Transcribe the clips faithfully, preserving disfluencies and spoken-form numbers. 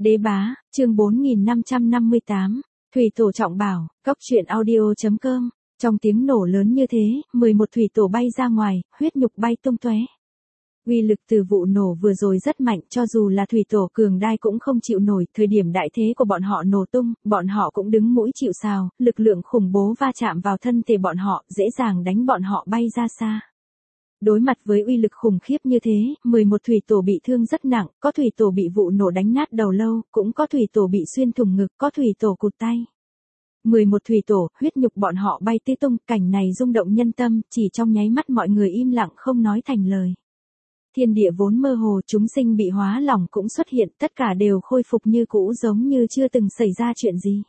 Đế bá, chương bốn nghìn năm trăm năm mươi tám, thủy tổ trọng bảo, cóc truyện audio.com. Trong tiếng nổ lớn như thế, mười một thủy tổ bay ra ngoài, huyết nhục bay tung tóe. Uy lực từ vụ nổ vừa rồi rất mạnh, cho dù là thủy tổ cường đai cũng không chịu nổi, thời điểm đại thế của bọn họ nổ tung, bọn họ cũng đứng mũi chịu sào, lực lượng khủng bố va chạm vào thân thể bọn họ, dễ dàng đánh bọn họ bay ra xa. Đối mặt với uy lực khủng khiếp như thế, mười một thủy tổ bị thương rất nặng, có thủy tổ bị vụ nổ đánh nát đầu lâu, cũng có thủy tổ bị xuyên thủng ngực, có thủy tổ cụt tay. mười một thủy tổ, huyết nhục bọn họ bay tứ tung, cảnh này rung động nhân tâm, chỉ trong nháy mắt mọi người im lặng không nói thành lời. Thiên địa vốn mơ hồ, chúng sinh bị hóa lỏng cũng xuất hiện, tất cả đều khôi phục như cũ giống như chưa từng xảy ra chuyện gì.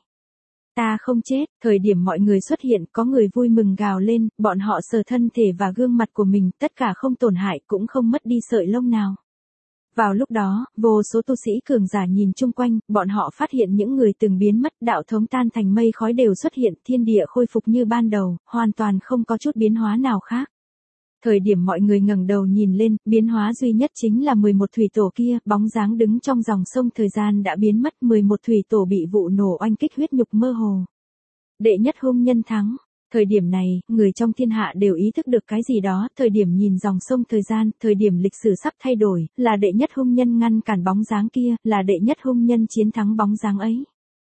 Ta không chết, thời điểm mọi người xuất hiện, có người vui mừng gào lên, bọn họ sờ thân thể và gương mặt của mình, tất cả không tổn hại, cũng không mất đi sợi lông nào. Vào lúc đó, vô số tu sĩ cường giả nhìn chung quanh, bọn họ phát hiện những người từng biến mất, đạo thống tan thành mây khói đều xuất hiện, thiên địa khôi phục như ban đầu, hoàn toàn không có chút biến hóa nào khác. Thời điểm mọi người ngẩng đầu nhìn lên, biến hóa duy nhất chính là mười một thủy tổ kia, bóng dáng đứng trong dòng sông thời gian đã biến mất, mười một thủy tổ bị vụ nổ oanh kích huyết nhục mơ hồ. Đệ nhất hung nhân thắng. Thời điểm này, người trong thiên hạ đều ý thức được cái gì đó, thời điểm nhìn dòng sông thời gian, thời điểm lịch sử sắp thay đổi, là đệ nhất hung nhân ngăn cản bóng dáng kia, là đệ nhất hung nhân chiến thắng bóng dáng ấy.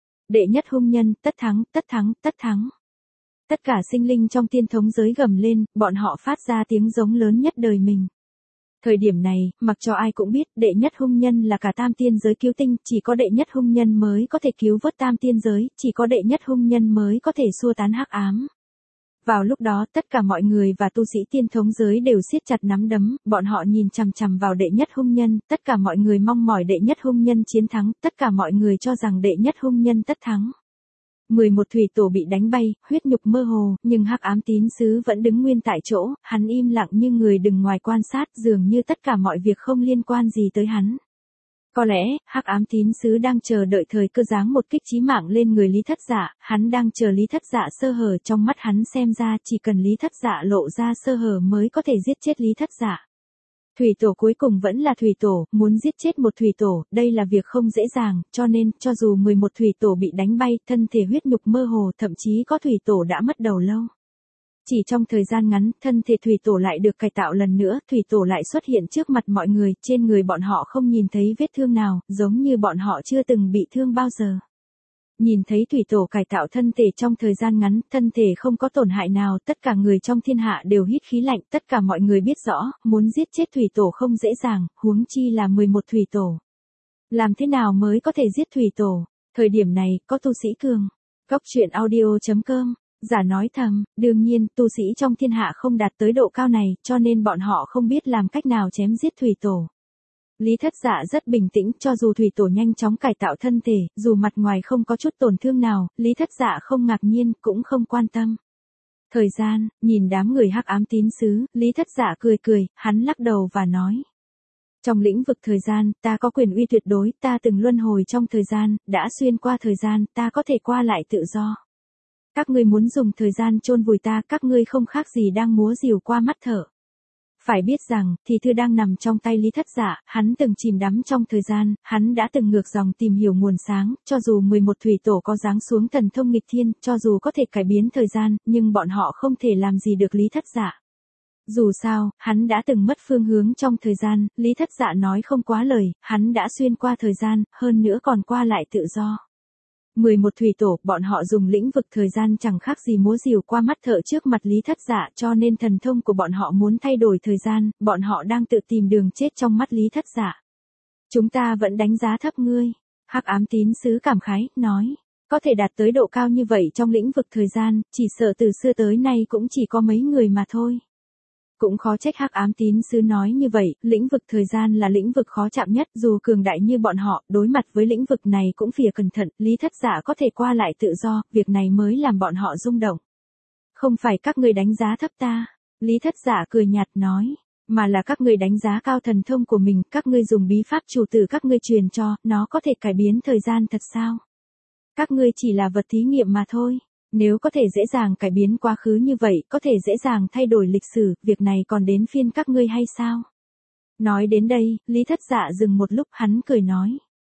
Đệ nhất hung nhân, tất thắng, tất thắng, tất thắng. Tất cả sinh linh trong tiên thống giới gầm lên, bọn họ phát ra tiếng giống lớn nhất đời mình. Thời điểm này, mặc cho ai cũng biết, đệ nhất hung nhân là cả tam tiên giới cứu tinh, chỉ có đệ nhất hung nhân mới có thể cứu vớt tam tiên giới, chỉ có đệ nhất hung nhân mới có thể xua tán hắc ám. Vào lúc đó, tất cả mọi người và tu sĩ tiên thống giới đều siết chặt nắm đấm, bọn họ nhìn chằm chằm vào đệ nhất hung nhân, tất cả mọi người mong mỏi đệ nhất hung nhân chiến thắng, tất cả mọi người cho rằng đệ nhất hung nhân tất thắng. mười một thủy tổ bị đánh bay, huyết nhục mơ hồ, nhưng hắc ám tín sứ vẫn đứng nguyên tại chỗ, hắn im lặng như người đứng ngoài quan sát, dường như tất cả mọi việc không liên quan gì tới hắn. Có lẽ, hắc ám tín sứ đang chờ đợi thời cơ giáng một kích chí mạng lên người Lý Thất Dạ, hắn đang chờ Lý Thất Dạ sơ hở, trong mắt hắn xem ra chỉ cần Lý Thất Dạ lộ ra sơ hở mới có thể giết chết Lý Thất Dạ. Thủy tổ cuối cùng vẫn là thủy tổ, muốn giết chết một thủy tổ, đây là việc không dễ dàng, cho nên, cho dù mười một thủy tổ bị đánh bay, thân thể huyết nhục mơ hồ, thậm chí có thủy tổ đã mất đầu lâu. Chỉ trong thời gian ngắn, thân thể thủy tổ lại được cải tạo lần nữa, thủy tổ lại xuất hiện trước mặt mọi người, trên người bọn họ không nhìn thấy vết thương nào, giống như bọn họ chưa từng bị thương bao giờ. Nhìn thấy thủy tổ cải tạo thân thể trong thời gian ngắn, thân thể không có tổn hại nào, tất cả người trong thiên hạ đều hít khí lạnh, tất cả mọi người biết rõ, muốn giết chết thủy tổ không dễ dàng, huống chi là mười một thủy tổ. Làm thế nào mới có thể giết thủy tổ? Thời điểm này, có tu sĩ cường. Cóc truyện audio.com. Giả nói thầm, đương nhiên, tu sĩ trong thiên hạ không đạt tới độ cao này, cho nên bọn họ không biết làm cách nào chém giết thủy tổ. Lý Thất Dạ rất bình tĩnh, cho dù thủy tổ nhanh chóng cải tạo thân thể, dù mặt ngoài không có chút tổn thương nào, Lý Thất Dạ không ngạc nhiên, cũng không quan tâm. Thời gian, nhìn đám người hắc ám tín sứ, Lý Thất Dạ cười cười, hắn lắc đầu và nói. Trong lĩnh vực thời gian, ta có quyền uy tuyệt đối, ta từng luân hồi trong thời gian, đã xuyên qua thời gian, ta có thể qua lại tự do. Các ngươi muốn dùng thời gian chôn vùi ta, các ngươi không khác gì đang múa rìu qua mắt thợ. Phải biết rằng, thì thư đang nằm trong tay Lý Thất Dạ, hắn từng chìm đắm trong thời gian, hắn đã từng ngược dòng tìm hiểu nguồn sáng, cho dù mười một thủy tổ có giáng xuống thần thông nghịch thiên, cho dù có thể cải biến thời gian, nhưng bọn họ không thể làm gì được Lý Thất Dạ. Dù sao, hắn đã từng mất phương hướng trong thời gian, Lý Thất Dạ nói không quá lời, hắn đã xuyên qua thời gian, hơn nữa còn qua lại tự do. mười một thủy tổ, bọn họ dùng lĩnh vực thời gian chẳng khác gì múa rìu qua mắt thợ trước mặt Lý Thất Dạ, cho nên thần thông của bọn họ muốn thay đổi thời gian, bọn họ đang tự tìm đường chết trong mắt Lý Thất Dạ. Chúng ta vẫn đánh giá thấp ngươi. Hắc ám tín sứ cảm khái, nói. Có thể đạt tới độ cao như vậy trong lĩnh vực thời gian, chỉ sợ từ xưa tới nay cũng chỉ có mấy người mà thôi. Cũng khó trách hắc ám tín sứ nói như vậy, lĩnh vực thời gian là lĩnh vực khó chạm nhất, dù cường đại như bọn họ, đối mặt với lĩnh vực này cũng phìa cẩn thận, Lý Thất Dạ có thể qua lại tự do, việc này mới làm bọn họ rung động. Không phải các ngươi đánh giá thấp ta, Lý Thất Dạ cười nhạt nói, mà là các ngươi đánh giá cao thần thông của mình, các ngươi dùng bí pháp chủ tử các ngươi truyền cho, nó có thể cải biến thời gian thật sao? Các ngươi chỉ là vật thí nghiệm mà thôi. Nếu có thể dễ dàng cải biến quá khứ như vậy, có thể dễ dàng thay đổi lịch sử, việc này còn đến phiên các ngươi hay sao? Nói đến đây, Lý Thất Dạ dừng một lúc, hắn cười nói.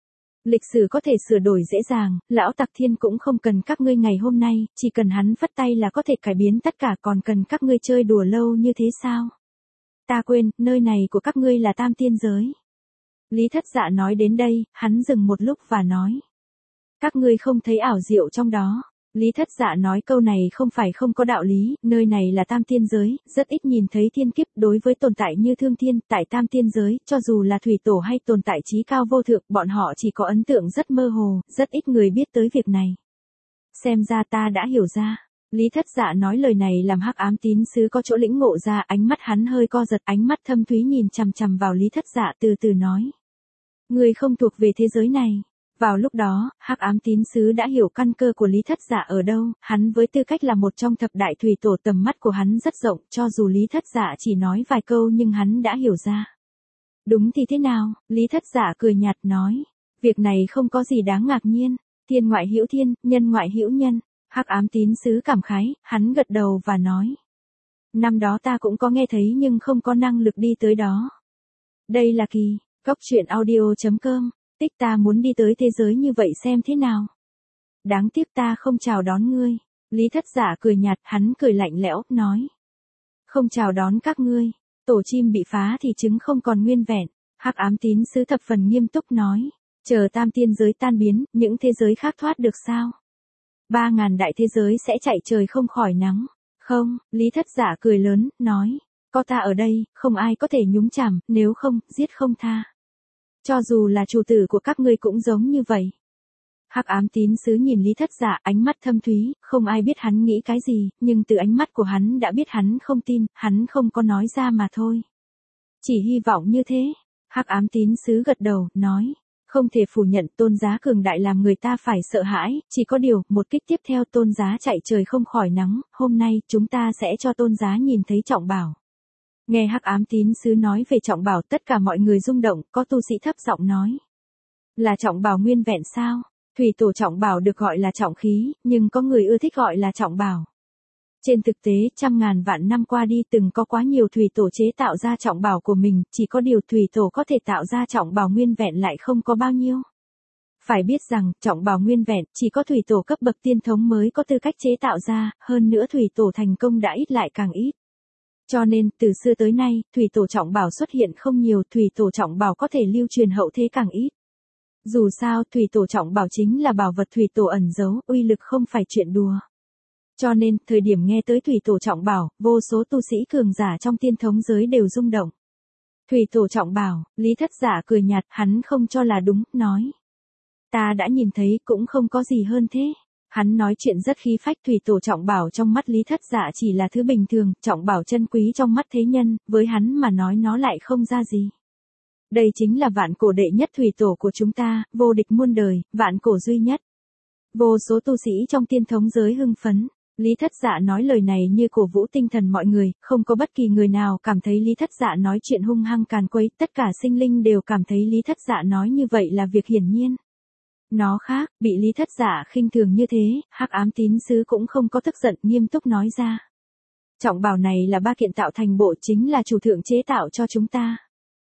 Lịch sử có thể sửa đổi dễ dàng, lão Tặc Thiên cũng không cần các ngươi ngày hôm nay, chỉ cần hắn vất tay là có thể cải biến tất cả, còn cần các ngươi chơi đùa lâu như thế sao? Ta quên, nơi này của các ngươi là Tam Tiên giới. Lý Thất Dạ nói đến đây, hắn dừng một lúc và nói. Các ngươi không thấy ảo diệu trong đó. Lý Thất Dạ nói câu này không phải không có đạo lý, nơi này là Tam Tiên giới, rất ít nhìn thấy thiên kiếp đối với tồn tại như Thương Thiên, tại Tam Tiên giới, cho dù là thủy tổ hay tồn tại trí cao vô thượng, bọn họ chỉ có ấn tượng rất mơ hồ, rất ít người biết tới việc này. Xem ra ta đã hiểu ra. Lý Thất Dạ nói lời này làm Hắc Ám Tín Sứ có chỗ lĩnh ngộ ra, ánh mắt hắn hơi co giật, ánh mắt thâm thúy nhìn chằm chằm vào Lý Thất Dạ từ từ nói. Người không thuộc về thế giới này. Vào lúc đó, Hắc Ám Tín Sứ đã hiểu căn cơ của Lý Thất Dạ ở đâu, hắn với tư cách là một trong thập đại thủy tổ tầm mắt của hắn rất rộng, cho dù Lý Thất Dạ chỉ nói vài câu nhưng hắn đã hiểu ra. Đúng thì thế nào? Lý Thất Dạ cười nhạt nói. Việc này không có gì đáng ngạc nhiên, thiên ngoại hữu thiên, nhân ngoại hữu nhân. Hắc Ám Tín Sứ cảm khái, hắn gật đầu và nói. Năm đó ta cũng có nghe thấy nhưng không có năng lực đi tới đó. Đây là kỳ, góc truyện audio chấm com. Tích ta muốn đi tới thế giới như vậy xem thế nào. Đáng tiếc ta không chào đón ngươi. Lý Thất Dạ cười nhạt, hắn cười lạnh lẽo, nói. Không chào đón các ngươi. Tổ chim bị phá thì trứng không còn nguyên vẹn. Hắc Ám Tín Sứ thập phần nghiêm túc nói. Chờ Tam Tiên giới tan biến, những thế giới khác thoát được sao? Ba ngàn đại thế giới sẽ chạy trời không khỏi nắng. Không, Lý Thất Dạ cười lớn, nói. Có ta ở đây, không ai có thể nhúng chàm, nếu không, giết không tha. Cho dù là chủ tử của các ngươi cũng giống như vậy. Hắc Ám Tín Sứ nhìn Lý Thất Dạ, ánh mắt thâm thúy, không ai biết hắn nghĩ cái gì, nhưng từ ánh mắt của hắn đã biết hắn không tin, hắn không có nói ra mà thôi. Chỉ hy vọng như thế. Hắc Ám Tín Sứ gật đầu, nói. Không thể phủ nhận Tôn Giá cường đại làm người ta phải sợ hãi, chỉ có điều, một kích tiếp theo Tôn Giá chạy trời không khỏi nắng, hôm nay chúng ta sẽ cho Tôn Giá nhìn thấy trọng bảo. Nghe Hắc Ám Tín Sứ nói về trọng bảo, tất cả mọi người rung động, có tu sĩ thấp giọng nói. Là trọng bảo nguyên vẹn sao? Thủy tổ trọng bảo được gọi là trọng khí, nhưng có người ưa thích gọi là trọng bảo. Trên thực tế, trăm ngàn vạn năm qua đi từng có quá nhiều thủy tổ chế tạo ra trọng bảo của mình, chỉ có điều thủy tổ có thể tạo ra trọng bảo nguyên vẹn lại không có bao nhiêu. Phải biết rằng, trọng bảo nguyên vẹn, chỉ có thủy tổ cấp bậc tiên thống mới có tư cách chế tạo ra, hơn nữa thủy tổ thành công đã ít lại càng ít. Cho nên, từ xưa tới nay, thủy tổ trọng bảo xuất hiện không nhiều, thủy tổ trọng bảo có thể lưu truyền hậu thế càng ít. Dù sao, thủy tổ trọng bảo chính là bảo vật thủy tổ ẩn giấu, uy lực không phải chuyện đùa. Cho nên, thời điểm nghe tới thủy tổ trọng bảo, vô số tu sĩ cường giả trong tiên thống giới đều rung động. Thủy tổ trọng bảo, Lý Thất Dạ cười nhạt, hắn không cho là đúng, nói. Ta đã nhìn thấy, cũng không có gì hơn thế. Hắn nói chuyện rất khí phách, thủy tổ trọng bảo trong mắt Lý Thất Dạ chỉ là thứ bình thường, trọng bảo chân quý trong mắt thế nhân, với hắn mà nói nó lại không ra gì. Đây chính là vạn cổ đệ nhất thủy tổ của chúng ta, vô địch muôn đời, vạn cổ duy nhất. Vô số tu sĩ trong tiên thống giới hưng phấn. Lý Thất Dạ nói lời này như cổ vũ tinh thần mọi người, không có bất kỳ người nào cảm thấy Lý Thất Dạ nói chuyện hung hăng càn quấy, tất cả sinh linh đều cảm thấy Lý Thất Dạ nói như vậy là việc hiển nhiên. Nó khác, bị Lý Thất Dạ khinh thường như thế, Hắc Ám Tín Sứ cũng không có tức giận, nghiêm túc nói ra. Trọng bảo này là ba kiện tạo thành bộ, chính là chủ thượng chế tạo cho chúng ta.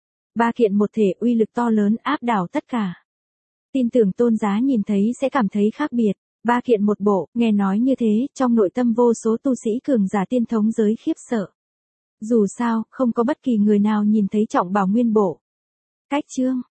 Ba kiện một thể, uy lực to lớn, áp đảo tất cả. Tin tưởng Tôn Giá nhìn thấy sẽ cảm thấy khác biệt. Ba kiện một bộ, nghe nói như thế, trong nội tâm vô số tu sĩ cường giả tiên thống giới khiếp sợ. Dù sao, không có bất kỳ người nào nhìn thấy trọng bảo nguyên bộ. Cách chương